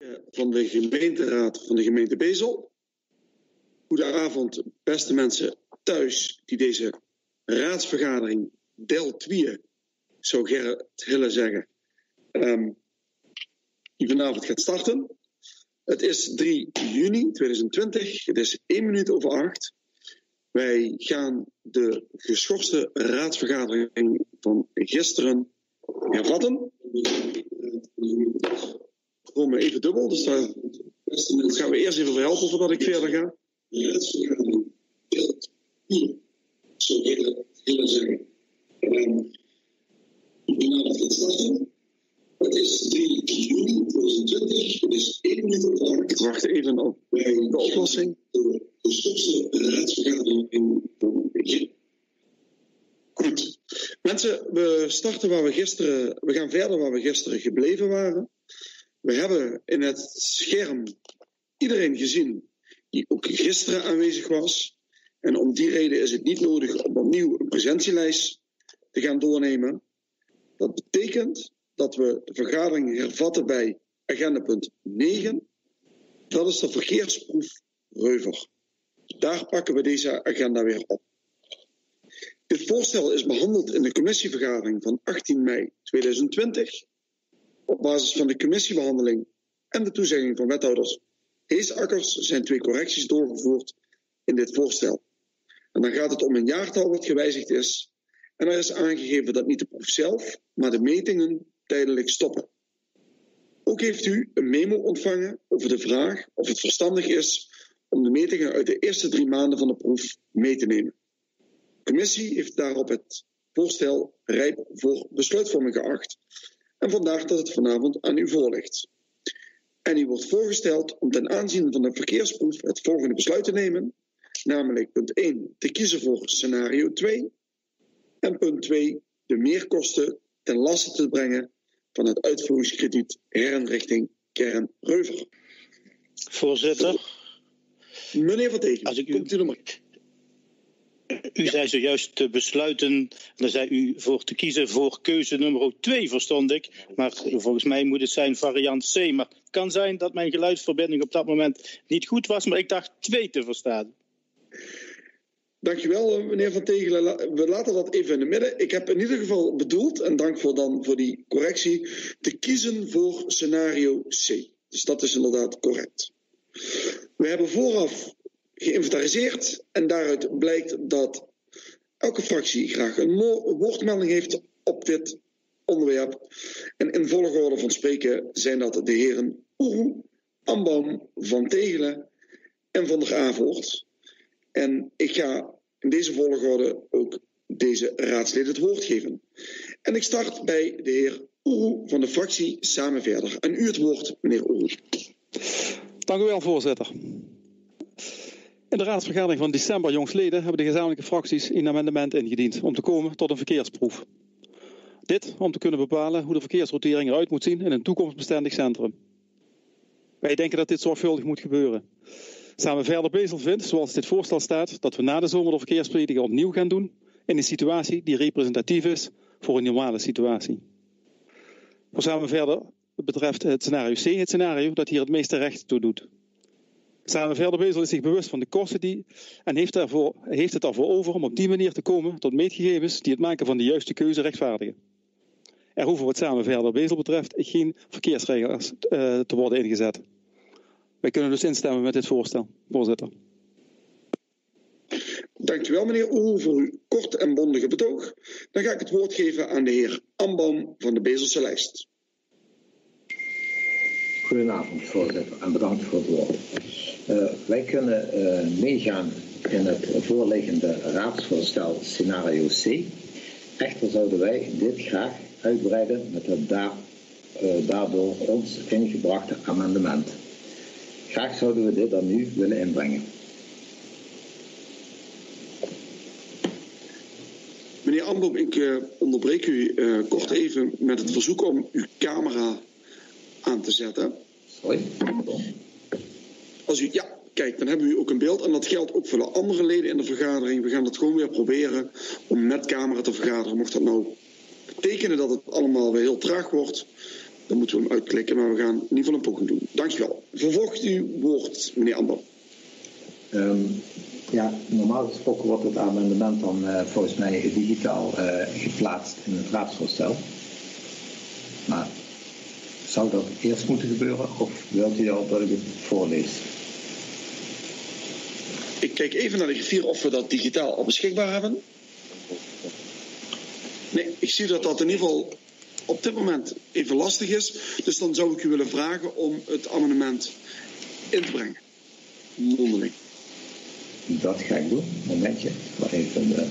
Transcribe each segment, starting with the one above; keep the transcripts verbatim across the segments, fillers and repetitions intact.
Van de gemeenteraad van de gemeente Bezel. Goedenavond, beste mensen thuis die deze raadsvergadering deel twee, zou Gerrit Hille zeggen, um, die vanavond gaat starten. Het is drie juni tweeduizend twintig, het is één minuut over acht. Wij gaan de geschorste raadsvergadering van gisteren hervatten. Gewoon maar even dubbel, dus daar gaan we eerst even verhelpen voordat ik verder ga. De raadsvergadering deelt hier, zo eerder willen zeggen. Vanavond gaat starten. Het is drie juni tweeduizend twintig, het is één minuut over acht. Ik wacht even op de oplossing. De geschorste raadsvergadering van begin. Goed. Mensen, we starten waar we gisteren, we gaan verder waar we gisteren gebleven waren. We hebben in het scherm iedereen gezien die ook gisteren aanwezig was. En om die reden is het niet nodig om opnieuw een presentielijst te gaan doornemen. Dat betekent dat we de vergadering hervatten bij agenda punt negen. Dat is de verkeersproef Reuver. Daar pakken we deze agenda weer op. Dit voorstel is behandeld in de commissievergadering van achttien mei tweeduizend twintig. Op basis van de commissiebehandeling en de toezegging van wethouders Heesakkers zijn twee correcties doorgevoerd in dit voorstel. En dan gaat het om een jaartal wat gewijzigd is. En er is aangegeven dat niet de proef zelf, maar de metingen tijdelijk stoppen. Ook heeft u een memo ontvangen over de vraag of het verstandig is om de metingen uit de eerste drie maanden van de proef mee te nemen. De commissie heeft daarop het voorstel rijp voor besluitvorming geacht. En vandaar dat het vanavond aan u voorligt. En u wordt voorgesteld om ten aanzien van de verkeersproef het volgende besluit te nemen. Namelijk punt één, te kiezen voor scenario twee. En punt twee, de meerkosten ten laste te brengen van het uitvoeringskrediet herinrichting Kern Reuver. Voorzitter. Meneer Van Tegelen, als ik u... komt u er maar. U ja. zei zojuist te besluiten, dan zei u voor te kiezen voor keuze nummer twee, verstond ik. Maar volgens mij moet het zijn variant C. Maar het kan zijn dat mijn geluidsverbinding op dat moment niet goed was, maar ik dacht twee te verstaan. Dankjewel, meneer Van Tegelen. We laten dat even in het midden. Ik heb in ieder geval bedoeld, en dank voor, dan voor die correctie, te kiezen voor scenario C. Dus dat is inderdaad correct. We hebben vooraf geïnventariseerd en daaruit blijkt dat elke fractie graag een woordmelding heeft op dit onderwerp. En in volgorde van spreken zijn dat de heren Oeroe, Ambaum, Van Tegelen en Van der Avoort. En ik ga in deze volgorde ook deze raadsleden het woord geven. En ik start bij de heer Oeroe van de fractie Samen Verder. En u het woord, meneer Oeroe. Dank u wel, voorzitter. In de raadsvergadering van december jongstleden hebben de gezamenlijke fracties een amendement ingediend om te komen tot een verkeersproef. Dit om te kunnen bepalen hoe de verkeersrotering eruit moet zien in een toekomstbestendig centrum. Wij denken dat dit zorgvuldig moet gebeuren. Samen Verder Bezel vindt, zoals dit voorstel staat, dat we na de zomer de verkeerspolitica opnieuw gaan doen in een situatie die representatief is voor een normale situatie. Voor Samen Verder betreft het scenario C het scenario dat hier het meeste recht toe doet. Samen Verder Bezel is zich bewust van de kosten die en heeft, daarvoor, heeft het ervoor over om op die manier te komen tot meetgegevens die het maken van de juiste keuze rechtvaardigen. Er hoeven wat Samen Verder Bezel betreft geen verkeersregels uh, te worden ingezet. Wij kunnen dus instemmen met dit voorstel, voorzitter. Dankjewel meneer Oeroe voor uw kort en bondige betoog. Dan ga ik het woord geven aan de heer Ambaum van de Bezelse lijst. Goedenavond, voorzitter, en bedankt voor het woord. Uh, wij kunnen uh, meegaan in het voorliggende raadsvoorstel scenario C. Echter zouden wij dit graag uitbreiden met het daar, uh, daardoor ons ingebrachte amendement. Graag zouden we dit dan nu willen inbrengen. Meneer Ambaum, ik uh, onderbreek u uh, kort even met het verzoek om uw camera aan te zetten. Sorry? Als u, ja, kijk, dan hebben we ook een beeld. En dat geldt ook voor de andere leden in de vergadering. We gaan het gewoon weer proberen om met camera te vergaderen. Mocht dat nou betekenen dat het allemaal weer heel traag wordt, Dan moeten we hem uitklikken, maar we gaan in ieder geval een poging doen. Dankjewel. Vervolgt uw woord, meneer Ambaum. Um, ja, normaal gesproken wordt het amendement dan uh, volgens mij digitaal uh, geplaatst in het raadsvoorstel. Maar zou dat eerst moeten gebeuren of wilt u al dat ik het voorlees? Ik kijk even naar de griffier of we dat digitaal al beschikbaar hebben. Nee, ik zie dat dat in ieder geval op dit moment even lastig is. Dus dan zou ik u willen vragen om het amendement in te brengen. Mondeling. Dat ga ik doen. Momentje. Wat even de...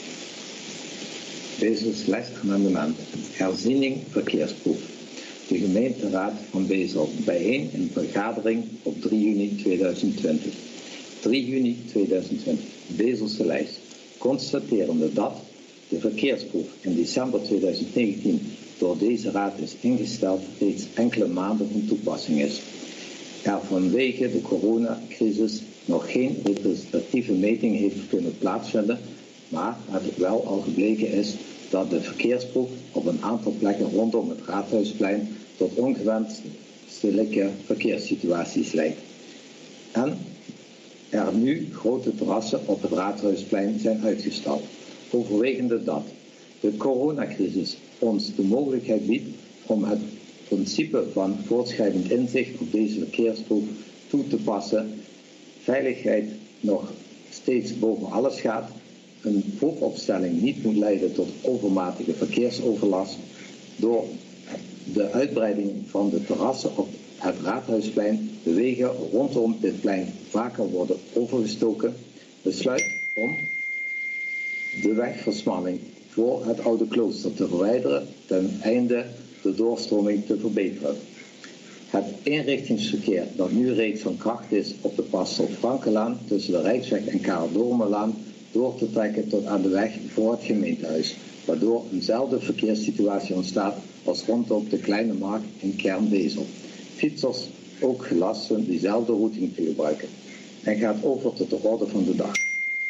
Bezel-amendement. Herziening verkeersproef. De gemeenteraad van Bezel bijeen in vergadering op drie juni tweeduizend twintig. drie juni tweeduizend twintig. Bezelse lijst. Constaterende dat de verkeersproef in december tweeduizend negentien door deze raad is ingesteld reeds enkele maanden van toepassing is. Er vanwege de coronacrisis nog geen representatieve meting heeft kunnen plaatsvinden, maar het wel al gebleken is dat de verkeersproef op een aantal plekken rondom het Raadhuisplein tot ongewenste verkeerssituaties leidt. En er nu grote terrassen op het Raadhuisplein zijn uitgestald. Overwegende dat de coronacrisis ons de mogelijkheid biedt om het principe van voortschrijdend inzicht op deze verkeersproef toe te passen, veiligheid nog steeds boven alles gaat, een proefopstelling niet moet leiden tot overmatige verkeersoverlast, door de uitbreiding van de terrassen op het Raadhuisplein de wegen rondom dit plein vaker worden overgestoken, besluit om de wegversmalling voor het oude klooster te verwijderen ten einde de doorstroming te verbeteren. Het inrichtingsverkeer dat nu reeds van kracht is op de Pastor Frankenlaan tussen de Rijksweg en Karel Dormelaan door te trekken tot aan de weg voor het gemeentehuis, waardoor eenzelfde verkeerssituatie ontstaat als rondom de Kleine Markt in kern Bezel. Fietsers ook gelast zijn diezelfde routing te gebruiken. En gaat over tot de orde van de dag.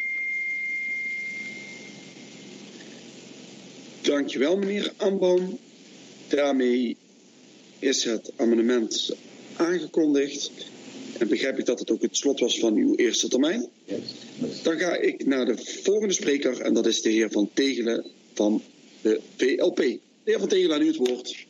Dankjewel, meneer Ambaum. Daarmee is het amendement aangekondigd. En begrijp ik dat het ook het slot was van uw eerste termijn. Dan ga ik naar de volgende spreker en dat is de heer Van Tegelen van de V L P. De heer Van Tegelen, aan u het woord.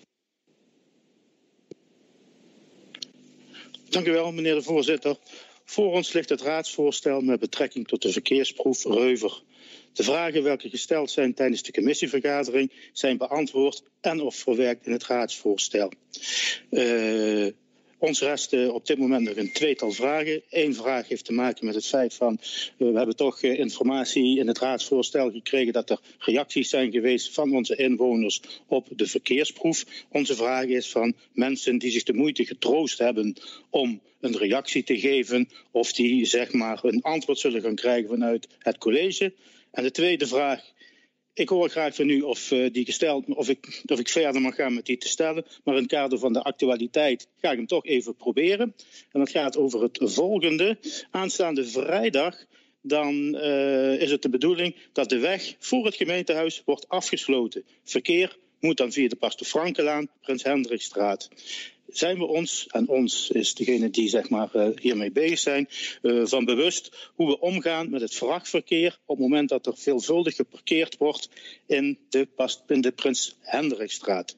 Dank u wel, meneer de voorzitter. Voor ons ligt het raadsvoorstel met betrekking tot de verkeersproef Reuver. De vragen welke gesteld zijn tijdens de commissievergadering zijn beantwoord en of verwerkt in het raadsvoorstel. Uh, ons resten op dit moment nog een tweetal vragen. Eén vraag heeft te maken met het feit van uh, we hebben toch uh, informatie in het raadsvoorstel gekregen dat er reacties zijn geweest van onze inwoners op de verkeersproef. Onze vraag is van mensen die zich de moeite getroost hebben om een reactie te geven of die zeg maar een antwoord zullen gaan krijgen vanuit het college. En de tweede vraag, ik hoor graag van u of uh, die gesteld, of ik, of ik verder mag gaan met die te stellen. Maar in het kader van de actualiteit ga ik hem toch even proberen. En dat gaat over het volgende. Aanstaande vrijdag, dan uh, is het de bedoeling dat de weg voor het gemeentehuis wordt afgesloten. Verkeer moet dan via de Pastor Frankenlaan, Prins Hendrikstraat. Zijn we ons, en ons is degene die zeg maar, uh, hiermee bezig zijn, uh, van bewust hoe we omgaan met het vrachtverkeer op het moment dat er veelvuldig geparkeerd wordt in de, in de Prins Hendrikstraat.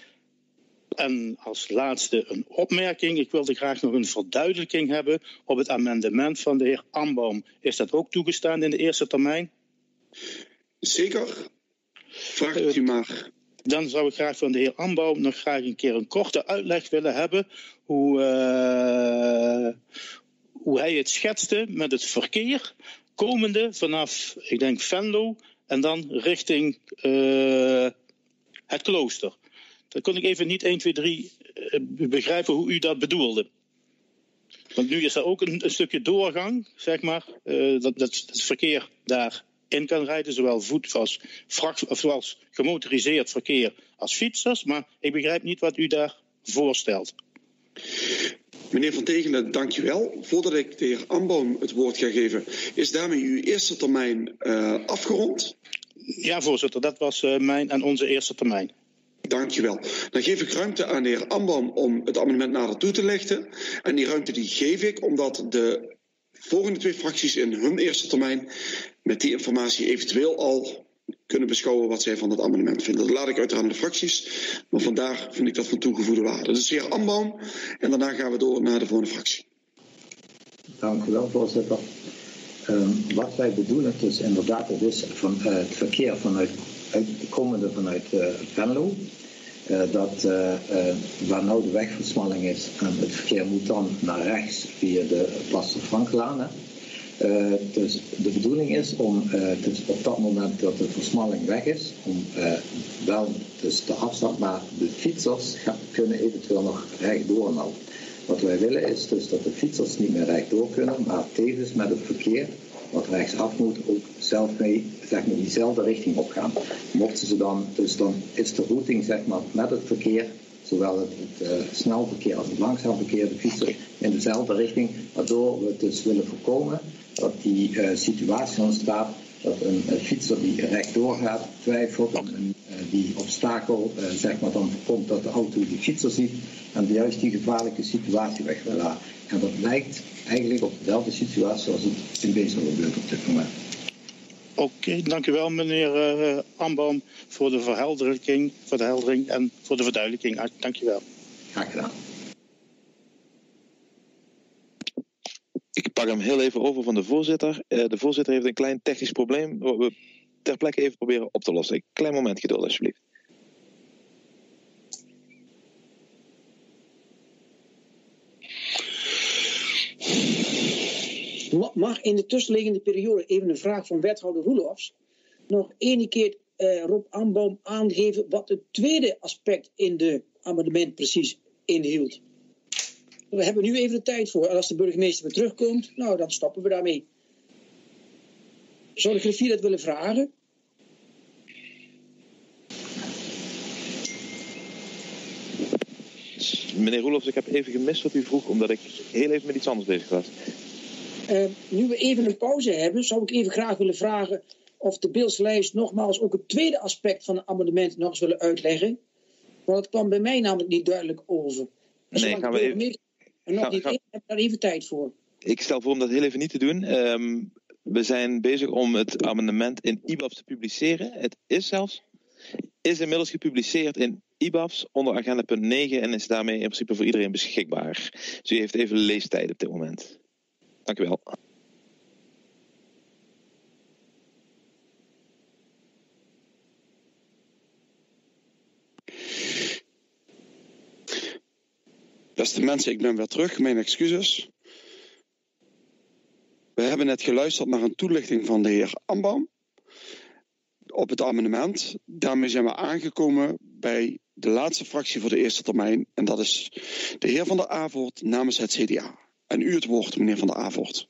En als laatste een opmerking. Ik wilde graag nog een verduidelijking hebben op het amendement van de heer Ambaum. Is dat ook toegestaan in de eerste termijn? Zeker. Vraagt u maar. Dan zou ik graag van de heer Ambaum nog graag een keer een korte uitleg willen hebben hoe, uh, hoe hij het schetste met het verkeer komende vanaf, ik denk, Venlo en dan richting uh, het klooster. Dat kon ik even niet één, twee, drie uh, begrijpen hoe u dat bedoelde. Want nu is er ook een, een stukje doorgang, zeg maar, uh, dat, dat het verkeer daar in kan rijden, zowel voet als, vracht, of zoals gemotoriseerd verkeer als fietsers. Maar ik begrijp niet wat u daar voorstelt. Meneer Van Tegelen, dank u wel. Voordat ik de heer Ambaum het woord ga geven, is daarmee uw eerste termijn uh, afgerond? Ja, voorzitter, dat was uh, mijn en onze eerste termijn. Dankjewel. Dan geef ik ruimte aan de heer Ambaum om het amendement nader toe te lichten. En die ruimte die geef ik omdat de volgende twee fracties in hun eerste termijn met die informatie eventueel al kunnen beschouwen wat zij van het amendement vinden. Dat laat ik uiteraard aan de fracties, maar vandaar vind ik dat van toegevoegde waarde. Dus de heer Ambaum en daarna gaan we door naar de volgende fractie. Dank u wel, voorzitter. Uh, wat wij bedoelen is inderdaad, het is van, uh, het verkeer vanuit, uit, komende vanuit uh, Venlo. Uh, dat uh, uh, waar nou de wegversmalling is en het verkeer moet dan naar rechts via de Pastor Franklaan. Uh, dus de bedoeling is om uh, dus op dat moment dat de versmalling weg is, om uh, wel dus de afstand, maar de fietsers gaan, kunnen eventueel nog rechtdoor nou. Wat wij willen is dus dat de fietsers niet meer rechtdoor kunnen, maar tevens met het verkeer wat rechtsaf moet ook zelf mee, zeg maar, diezelfde richting opgaan. Mochten ze dan, dus dan is de routing zeg maar met het verkeer, zowel het, het uh, snel verkeer als het langzaam verkeer, de fietsen in dezelfde richting, waardoor we dus willen voorkomen dat die uh, situatie ontstaat dat een, een fietser die rechtdoor gaat twijfelt en een, uh, die obstakel uh, zeg maar dan voorkomt dat de auto die fietser ziet en juist die gevaarlijke situatie weg wil laten. En dat lijkt eigenlijk op dezelfde situatie zoals het in Bezel gebeurt op dit moment. Oké, okay, dank u wel meneer uh, Ambaum voor de verheldering, voor de heldering en voor de verduidelijking. Dank je wel. Graag gedaan. Ik pak hem heel even over van de voorzitter. Uh, de voorzitter heeft een klein technisch probleem wat we ter plekke even proberen op te lossen. Een klein moment geduld alsjeblieft. Mag in de tussenliggende periode even een vraag van wethouder Roelofs nog ene keer uh, Rob Ambaum aangeven wat het tweede aspect in de amendement precies inhield. We hebben nu even de tijd voor. En als de burgemeester weer terugkomt, nou dan stoppen we daarmee. Zou de griffier dat willen vragen? Meneer Roelofs, ik heb even gemist wat u vroeg, omdat ik heel even met iets anders bezig was. Uh, nu we even een pauze hebben, zou ik even graag willen vragen of de beeldslijst nogmaals ook het tweede aspect van het amendement nog eens willen uitleggen. Want het kwam bij mij namelijk niet duidelijk over. En nee, gaan we even... En nog gaan, niet gaan... even, heb daar even tijd voor. Ik stel voor om dat heel even niet te doen. Um, we zijn bezig om het amendement in I B A F S te publiceren. Het is zelfs, is inmiddels gepubliceerd in I B A F S onder agenda punt negen en is daarmee in principe voor iedereen beschikbaar. Dus u heeft even leestijd op dit moment. Dank u wel. Beste mensen, ik ben weer terug. Mijn excuses. We hebben net geluisterd naar een toelichting van de heer Ambaum op het amendement. Daarmee zijn we aangekomen bij de laatste fractie voor de eerste termijn. En dat is de heer Van der Avoort namens het C D A. En u het woord, meneer Van der Avoort.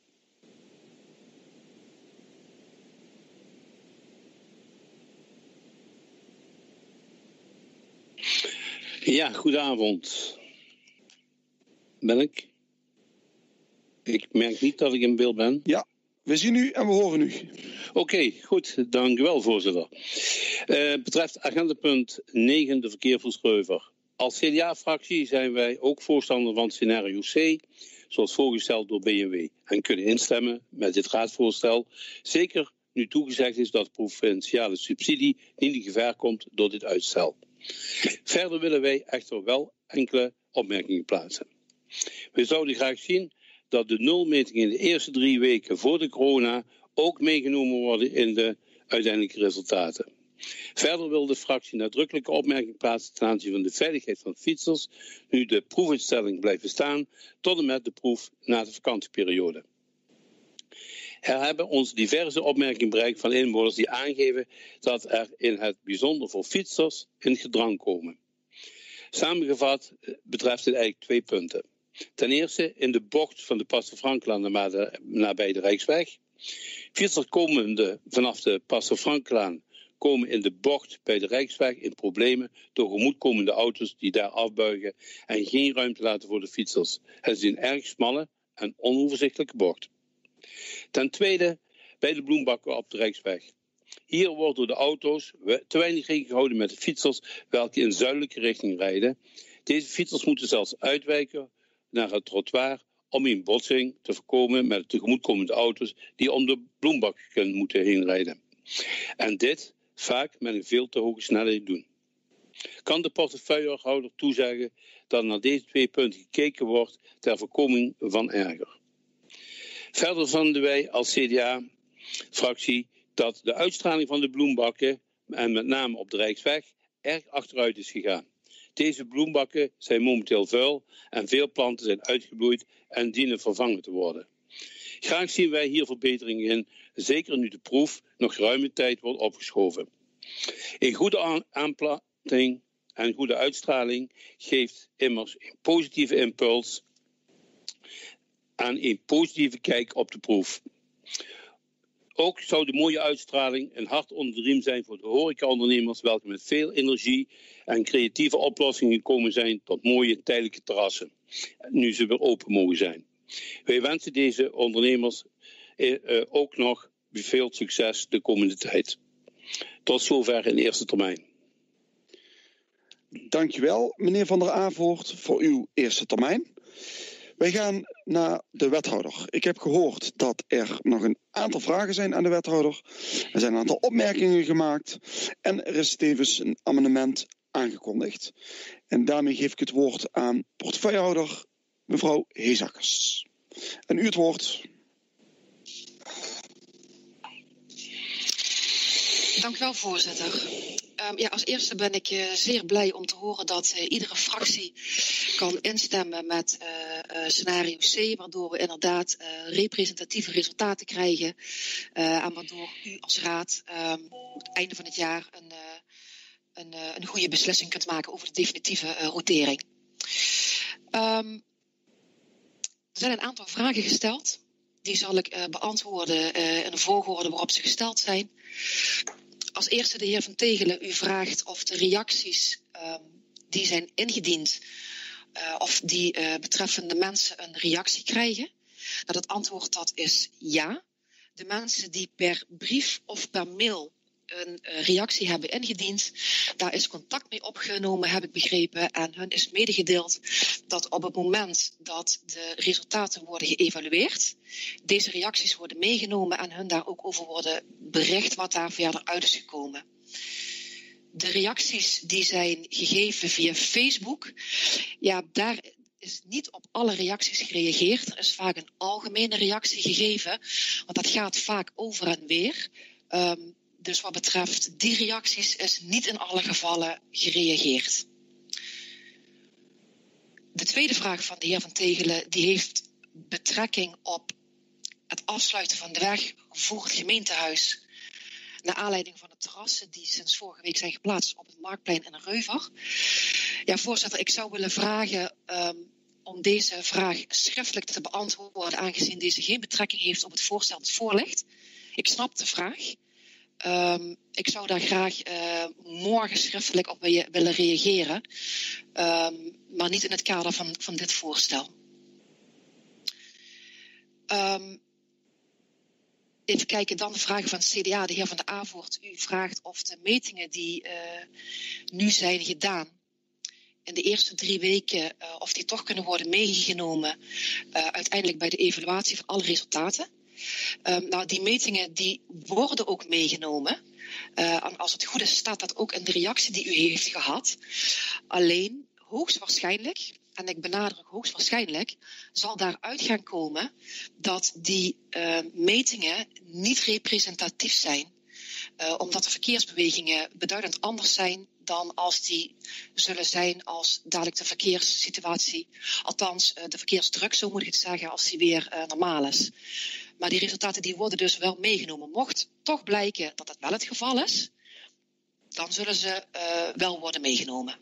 Ja, goedenavond. Ben ik? Ik merk niet dat ik in beeld ben. Ja, we zien u en we horen u. Oké, okay, goed. Dank u wel, voorzitter. Uh, betreft agendapunt negen, de verkeersverscheuver. Als C D A-fractie zijn wij ook voorstander van scenario C, zoals voorgesteld door B M W, en kunnen instemmen met dit raadsvoorstel. Zeker nu toegezegd is dat de provinciale subsidie niet in gevaar komt door dit uitstel. Verder willen wij echter wel enkele opmerkingen plaatsen. We zouden graag zien dat de nulmeting in de eerste drie weken voor de corona ook meegenomen worden in de uiteindelijke resultaten. Verder wil de fractie nadrukkelijke opmerking plaatsen ten aanzien van de veiligheid van fietsers, nu de proefuitstelling blijft bestaan tot en met de proef na de vakantieperiode. Er hebben ons diverse opmerkingen bereikt van inwoners die aangeven dat er in het bijzonder voor fietsers in gedrang komen. Samengevat betreft dit eigenlijk twee punten. Ten eerste in de bocht van de Pastor Franklaan nabij de Rijksweg. Fietsers komende vanaf de Pastor Franklaan komen in de bocht bij de Rijksweg in problemen door tegemoetkomende auto's die daar afbuigen en geen ruimte laten voor de fietsers. Het is een erg smalle en onoverzichtelijke bocht. Ten tweede bij de bloembakken op de Rijksweg. Hier wordt door de auto's te weinig rekening gehouden met de fietsers welke in zuidelijke richting rijden. Deze fietsers moeten zelfs uitwijken naar het trottoir om een botsing te voorkomen met de tegemoetkomende auto's die om de bloembakken moeten heen rijden. En dit vaak met een veel te hoge snelheid doen. Kan de portefeuillehouder toezeggen dat naar deze twee punten gekeken wordt ter voorkoming van erger? Verder vonden wij als C D A-fractie dat de uitstraling van de bloembakken, en met name op de Rijksweg, erg achteruit is gegaan. Deze bloembakken zijn momenteel vuil en veel planten zijn uitgebloeid en dienen vervangen te worden. Graag zien wij hier verbeteringen in, zeker nu de proef nog ruime tijd wordt opgeschoven. Een goede aanplanting en goede uitstraling geeft immers een positieve impuls aan een positieve kijk op de proef. Ook zou de mooie uitstraling een hart onder de riem zijn voor de horecaondernemers, welke met veel energie en creatieve oplossingen gekomen zijn tot mooie tijdelijke terrassen, nu ze weer open mogen zijn. Wij wensen deze ondernemers eh, ook nog veel succes de komende tijd. Tot zover in eerste termijn. Dankjewel, meneer Van der Avoort, voor uw eerste termijn. Wij gaan naar de wethouder. Ik heb gehoord dat er nog een aantal vragen zijn aan de wethouder. Er zijn een aantal opmerkingen gemaakt. En er is tevens een amendement aangekondigd. En daarmee geef ik het woord aan portefeuillehouder mevrouw Heesakkers. En u het woord. Dank u wel, voorzitter. Um, ja, als eerste ben ik uh, zeer blij om te horen dat uh, iedere fractie kan instemmen met uh, uh, scenario C, waardoor we inderdaad uh, representatieve resultaten krijgen uh, en waardoor u als raad um, op het einde van het jaar een, uh, een, uh, een goede beslissing kunt maken over de definitieve uh, rotering. Um, er zijn een aantal vragen gesteld. Die zal ik uh, beantwoorden uh, in de volgorde waarop ze gesteld zijn. Als eerste de heer Van Tegelen, u vraagt of de reacties um, die zijn ingediend, uh, of die uh, betreffende mensen een reactie krijgen. Nou, het antwoord dat is ja. De mensen die per brief of per mail een uh, reactie hebben ingediend, daar is contact mee opgenomen, heb ik begrepen. En hun is medegedeeld dat op het moment dat de resultaten worden geëvalueerd, deze reacties worden meegenomen en hun daar ook over worden bericht wat daar verder uit is gekomen. De reacties die zijn gegeven via Facebook, ja, daar is niet op alle reacties gereageerd. Er is vaak een algemene reactie gegeven, want dat gaat vaak over en weer. Um, Dus wat betreft die reacties is niet in alle gevallen gereageerd. De tweede vraag van de heer Van Tegelen die heeft betrekking op het afsluiten van de weg voor het gemeentehuis. Naar aanleiding van de terrassen die sinds vorige week zijn geplaatst op het Marktplein in Reuver. Ja, voorzitter, ik zou willen vragen um, om deze vraag schriftelijk te beantwoorden, aangezien deze geen betrekking heeft op het voorstel dat voor ligt. Ik snap de vraag. Um, ik zou daar graag uh, morgen schriftelijk op willen reageren, um, maar niet in het kader van, van dit voorstel. Um, even kijken, dan de vragen van het C D A. De heer Van der Avoort, u vraagt of de metingen die uh, nu zijn gedaan in de eerste drie weken, uh, of die toch kunnen worden meegenomen uh, uiteindelijk bij de evaluatie van alle resultaten. Um, nou, die metingen die worden ook meegenomen. Uh, en als het goed is, staat dat ook in de reactie die u heeft gehad. Alleen, hoogstwaarschijnlijk, en ik benadruk hoogstwaarschijnlijk, zal daaruit gaan komen dat die uh, metingen niet representatief zijn. Uh, omdat de verkeersbewegingen beduidend anders zijn dan als die zullen zijn als dadelijk de verkeerssituatie, althans uh, de verkeersdruk, zo moet ik het zeggen, als die weer uh, normaal is. Maar die resultaten die worden dus wel meegenomen. Mocht toch blijken dat dat wel het geval is, dan zullen ze uh, wel worden meegenomen.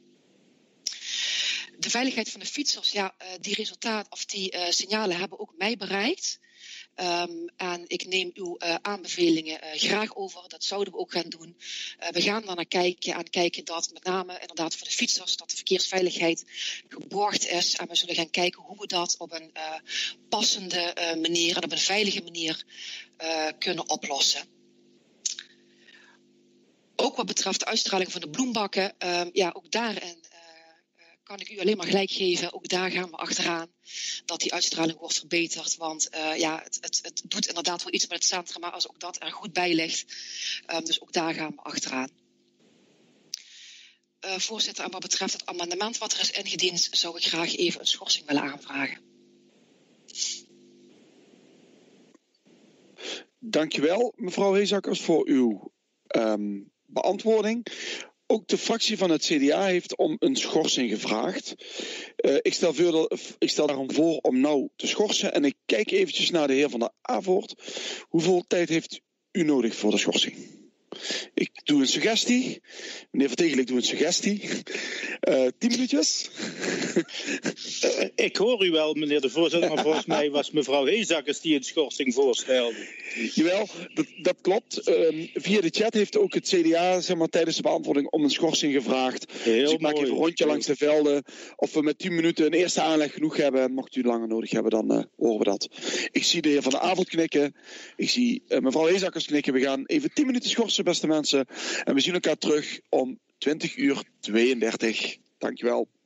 De veiligheid van de fietsers, ja, uh, die resultaten of die uh, signalen hebben ook mij bereikt. Um, en ik neem uw uh, aanbevelingen uh, graag over. Dat zouden we ook gaan doen. Uh, we gaan dan naar kijken en kijken dat met name inderdaad voor de fietsers dat de verkeersveiligheid geborgd is. En we zullen gaan kijken hoe we dat op een uh, passende uh, manier en op een veilige manier uh, kunnen oplossen. ook wat betreft de uitstraling van de bloembakken, uh, ja, ook daarin uh, kan ik u alleen maar gelijk geven. Ook daar gaan we achteraan dat die uitstraling wordt verbeterd. Want uh, ja, het, het, het doet inderdaad wel iets met het centrum, maar als ook dat er goed bij ligt. Um, dus ook daar gaan we achteraan. Uh, voorzitter, en wat betreft het amendement wat er is ingediend, zou ik graag even een schorsing willen aanvragen. Dankjewel, mevrouw Heesakkers, voor uw um, beantwoording. Ook de fractie van het C D A heeft om een schorsing gevraagd. Uh, ik, stel verder, ik stel daarom voor om nou te schorsen. En ik kijk eventjes naar de heer Van der Avoort. Hoeveel tijd heeft u nodig voor de schorsing? Ik doe een suggestie. Meneer Vertegel, ik doe een suggestie. Uh, tien minuutjes. uh, ik hoor u wel, meneer de voorzitter, maar volgens mij was mevrouw Heesakkers die een schorsing voorstelde. Jawel, dat, dat klopt. Uh, via de chat heeft ook het C D A zeg maar, tijdens de beantwoording om een schorsing gevraagd. Heel dus ik mooi. maak even een rondje langs de velden. Of we met tien minuten een eerste aanleg genoeg hebben. Mocht u langer nodig hebben, dan uh, horen we dat. Ik zie de heer Van der Avoort knikken. Ik zie uh, mevrouw Heesakkers knikken. We gaan even tien minuten schorsen, beste mensen. En we zien elkaar terug om twintig uur tweeëndertig. Dankjewel.